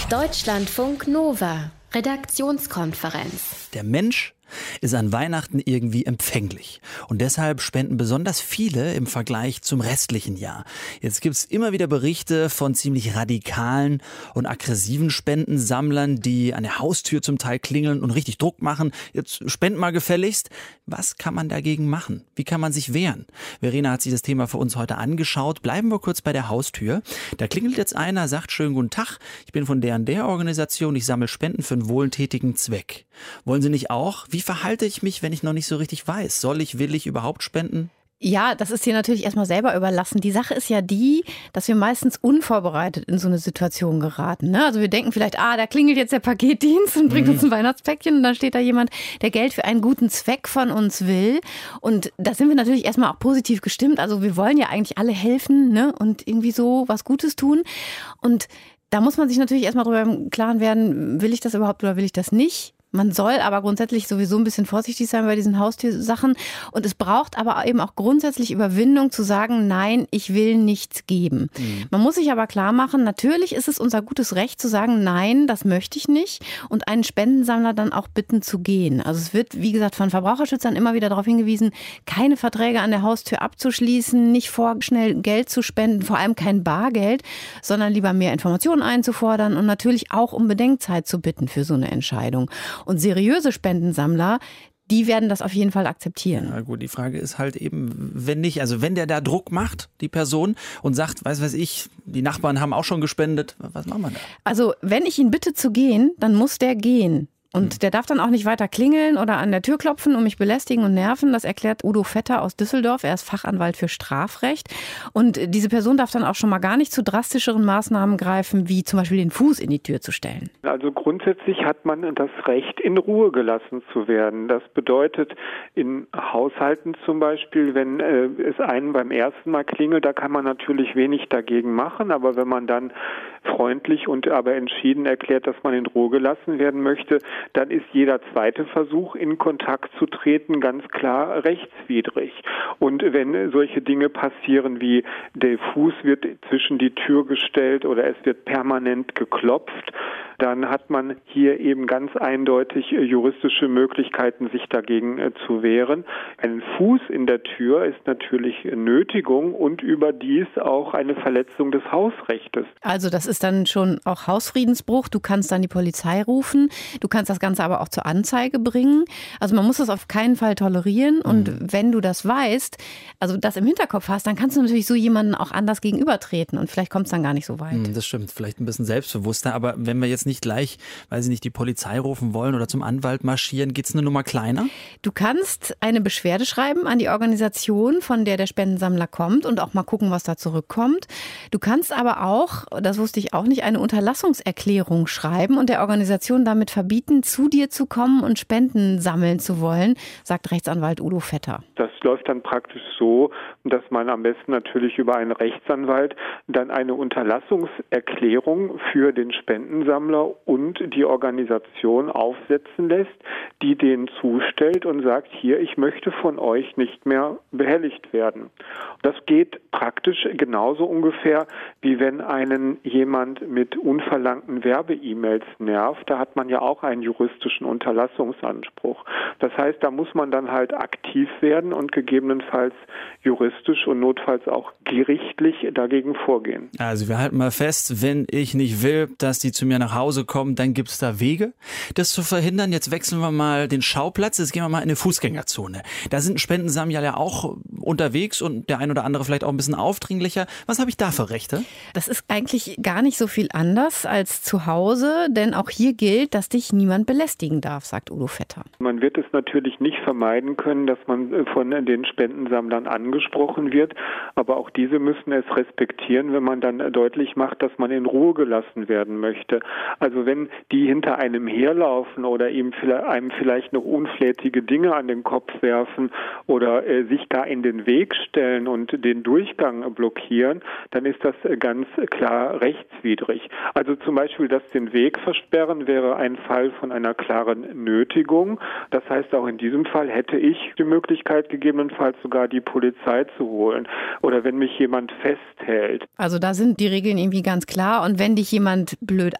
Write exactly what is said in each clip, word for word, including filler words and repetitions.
Deutschlandfunk Nova, Redaktionskonferenz. Der Mensch ist an Weihnachten irgendwie empfänglich. Und deshalb spenden besonders viele im Vergleich zum restlichen Jahr. Jetzt gibt's immer wieder Berichte von ziemlich radikalen und aggressiven Spendensammlern, die an der Haustür zum Teil klingeln und richtig Druck machen. Jetzt spend mal gefälligst. Was kann man dagegen machen? Wie kann man sich wehren? Verena hat sich das Thema für uns heute angeschaut. Bleiben wir kurz bei der Haustür. Da klingelt jetzt einer, sagt schönen guten Tag. Ich bin von der und der Organisation. Ich sammle Spenden für einen wohltätigen Zweck. Wollen Sie nicht auch? Wie verhalte ich mich, wenn ich noch nicht so richtig weiß? Soll ich, will ich überhaupt spenden? Ja, das ist dir natürlich erstmal selber überlassen. Die Sache ist ja die, dass wir meistens unvorbereitet in so eine Situation geraten. Ne? Also wir denken vielleicht, ah, da klingelt jetzt der Paketdienst und bringt mhm. uns ein Weihnachtspäckchen und dann steht da jemand, der Geld für einen guten Zweck von uns will. Und da sind wir natürlich erstmal auch positiv gestimmt. Also wir wollen ja eigentlich alle helfen, ne? Und irgendwie so was Gutes tun. Und da muss man sich natürlich erstmal drüber im Klaren werden, will ich das überhaupt oder will ich das nicht? Man soll aber grundsätzlich sowieso ein bisschen vorsichtig sein bei diesen Haustürsachen. Und es braucht aber eben auch grundsätzlich Überwindung zu sagen, nein, ich will nichts geben. Mhm. Man muss sich aber klar machen, natürlich ist es unser gutes Recht zu sagen, nein, das möchte ich nicht. Und einen Spendensammler dann auch bitten zu gehen. Also es wird, wie gesagt, von Verbraucherschützern immer wieder darauf hingewiesen, keine Verträge an der Haustür abzuschließen, nicht vorschnell Geld zu spenden, vor allem kein Bargeld, sondern lieber mehr Informationen einzufordern und natürlich auch um Bedenkzeit zu bitten für so eine Entscheidung. Und seriöse Spendensammler, die werden das auf jeden Fall akzeptieren. Ja gut, die Frage ist halt eben, wenn nicht, also wenn der da Druck macht, die Person, und sagt, weiß weiß ich, die Nachbarn haben auch schon gespendet, was machen wir da? Also wenn ich ihn bitte zu gehen, dann muss der gehen. Und der darf dann auch nicht weiter klingeln oder an der Tür klopfen und mich belästigen und nerven. Das erklärt Udo Vetter aus Düsseldorf. Er ist Fachanwalt für Strafrecht. Und diese Person darf dann auch schon mal gar nicht zu drastischeren Maßnahmen greifen, wie zum Beispiel den Fuß in die Tür zu stellen. Also grundsätzlich hat man das Recht, in Ruhe gelassen zu werden. Das bedeutet in Haushalten zum Beispiel, wenn äh, es einen beim ersten Mal klingelt, da kann man natürlich wenig dagegen machen. Aber wenn man dann freundlich und aber entschieden erklärt, dass man in Ruhe gelassen werden möchte, dann ist jeder zweite Versuch, in Kontakt zu treten, ganz klar rechtswidrig. Und wenn solche Dinge passieren wie der Fuß wird zwischen die Tür gestellt oder es wird permanent geklopft, dann hat man hier eben ganz eindeutig juristische Möglichkeiten, sich dagegen zu wehren. Ein Fuß in der Tür ist natürlich Nötigung und überdies auch eine Verletzung des Hausrechtes. Also das ist dann schon auch Hausfriedensbruch. Du kannst dann die Polizei rufen. Du kannst das Ganze aber auch zur Anzeige bringen. Also man muss das auf keinen Fall tolerieren. Und mhm. wenn du das weißt, also das im Hinterkopf hast, dann kannst du natürlich so jemanden auch anders gegenübertreten. Und vielleicht kommt es dann gar nicht so weit. Mhm, das stimmt. Vielleicht ein bisschen selbstbewusster. Aber wenn wir jetzt nicht gleich, weil sie nicht die Polizei rufen wollen oder zum Anwalt marschieren, geht es eine Nummer kleiner? Du kannst eine Beschwerde schreiben an die Organisation, von der der Spendensammler kommt und auch mal gucken, was da zurückkommt. Du kannst aber auch, das wusste ich auch nicht, eine Unterlassungserklärung schreiben und der Organisation damit verbieten, zu dir zu kommen und Spenden sammeln zu wollen, sagt Rechtsanwalt Udo Vetter. Das läuft dann praktisch so, dass man am besten natürlich über einen Rechtsanwalt dann eine Unterlassungserklärung für den Spendensammler und die Organisation aufsetzen lässt, die denen zustellt und sagt, hier, ich möchte von euch nicht mehr behelligt werden. Das geht praktisch genauso ungefähr, wie wenn einen jemand mit unverlangten Werbe-E-Mails nervt. Da hat man ja auch einen juristischen Unterlassungsanspruch. Das heißt, da muss man dann halt aktiv werden und gegebenenfalls juristisch und notfalls auch gerichtlich dagegen vorgehen. Also wir halten mal fest, wenn ich nicht will, dass die zu mir nach Hause kommen, dann gibt es da Wege, das zu verhindern. Jetzt wechseln wir mal den Schauplatz, jetzt gehen wir mal in eine Fußgängerzone. Da sind Spendensammler ja auch unterwegs und der ein oder andere vielleicht auch ein bisschen aufdringlicher. Was habe ich da für Rechte? Das ist eigentlich gar nicht so viel anders als zu Hause, denn auch hier gilt, dass dich niemand belästigen darf, sagt Udo Vetter. Man wird es natürlich nicht vermeiden können, dass man von den Spendensammlern angesprochen wird, aber auch diese müssen es respektieren, wenn man dann deutlich macht, dass man in Ruhe gelassen werden möchte. Also wenn die hinter einem herlaufen oder ihm einem vielleicht noch unflätige Dinge an den Kopf werfen oder äh, sich gar in den Weg stellen und den Durchgang blockieren, dann ist das ganz klar rechtswidrig. Also zum Beispiel das den Weg versperren wäre ein Fall von einer klaren Nötigung. Das heißt, auch in diesem Fall hätte ich die Möglichkeit, gegebenenfalls sogar die Polizei zu holen. Oder wenn mich jemand festhält. Also da sind die Regeln irgendwie ganz klar. Und wenn dich jemand blöd anmacht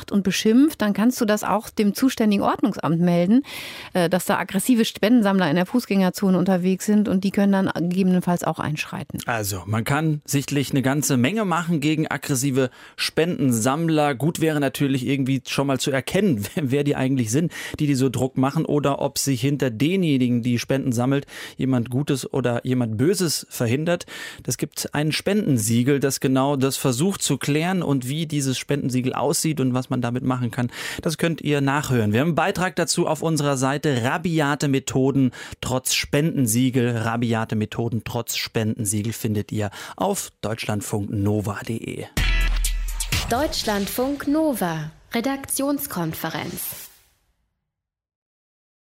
macht und beschimpft, dann kannst du das auch dem zuständigen Ordnungsamt melden, dass da aggressive Spendensammler in der Fußgängerzone unterwegs sind und die können dann gegebenenfalls auch einschreiten. Also man kann sichtlich eine ganze Menge machen gegen aggressive Spendensammler. Gut wäre natürlich irgendwie schon mal zu erkennen, wer die eigentlich sind, die die so Druck machen oder ob sich hinter denjenigen, die Spenden sammelt, jemand Gutes oder jemand Böses verhindert. Das gibt ein Spendensiegel, das genau das versucht zu klären und wie dieses Spendensiegel aussieht und was man damit machen kann. Das könnt ihr nachhören. Wir haben einen Beitrag dazu auf unserer Seite Rabiate Methoden trotz Spendensiegel. Rabiate Methoden trotz Spendensiegel findet ihr auf deutschlandfunk nova punkt de. Deutschlandfunk Nova, Redaktionskonferenz.